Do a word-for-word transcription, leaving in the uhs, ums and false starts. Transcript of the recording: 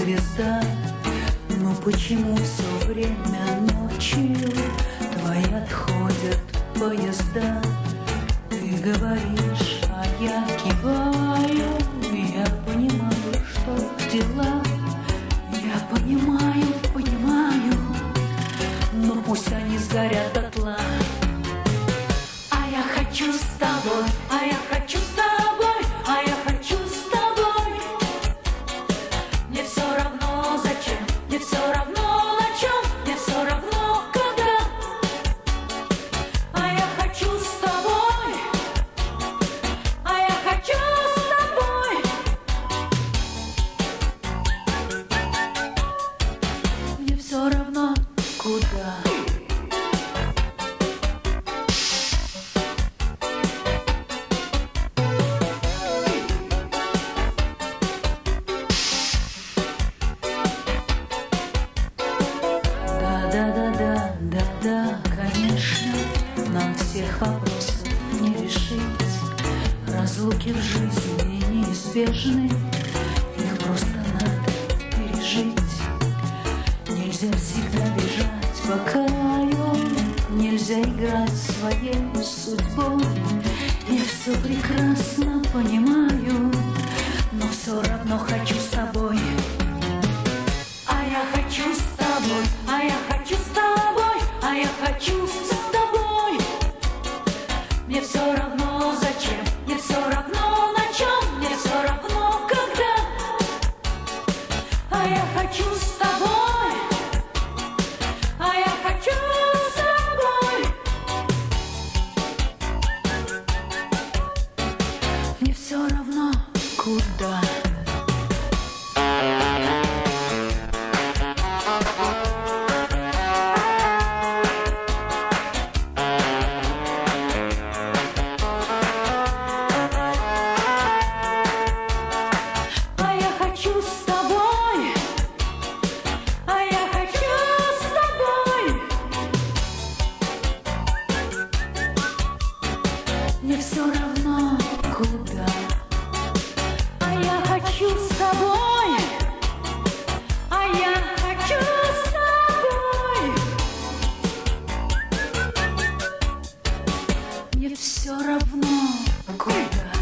звезда. Но почему все время ночью твои отходят поезда? Ты говоришь, а я киваю, я понимаю, что дела. Я понимаю, понимаю, но пусть они сгорят дотла. А я хочу с тобой, а я хочу с тобой, а я хочу с тобой. Мне все равно зачем, мне все равно на чем, мне все равно когда. А я хочу с тобой, а я хочу с тобой. Мне все равно куда. Да-да-да, да-да, конечно, нам всех вопросов не решить. Разлуки в жизни неизбежны, их просто надо пережить. Нельзя всегда бежать по краю, нельзя играть своей судьбой. Я все прекрасно понимаю, но все равно хочу с тобой. А я хочу с тобой, а я хочу с тобой, а я хочу с тобой. Мне все равно зачем, мне все равно на чем, мне все равно когда. А я хочу с тобой, а я хочу с тобой. Мне все равно куда. Мне все равно куда. А я хочу с тобой, а я хочу с тобой. Мне все равно куда.